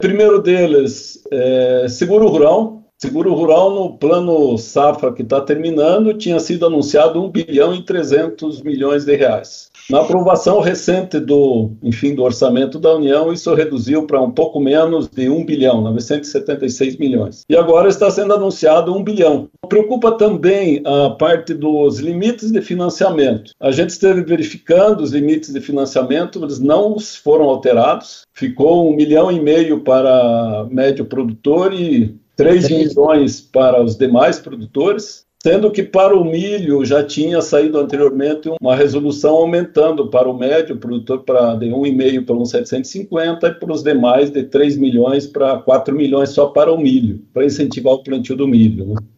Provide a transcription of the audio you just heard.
primeiro deles é Seguro Rural. Seguro Rural, no plano safra que está terminando, tinha sido anunciado 1 bilhão e 300 milhões de reais. Na aprovação recente do orçamento da União, isso reduziu para um pouco menos de 1 bilhão, 976 milhões. E agora está sendo anunciado 1 bilhão. Preocupa também a parte dos limites de financiamento. A gente esteve verificando os limites de financiamento, eles não foram alterados. Ficou 1,5 milhão para médio produtor e 3 milhões para os demais produtores, sendo que para o milho já tinha saído anteriormente uma resolução aumentando para o médio produtor de 1,5 para 1,750 e para os demais de 3 milhões para 4 milhões só para o milho, para incentivar o plantio do milho, né?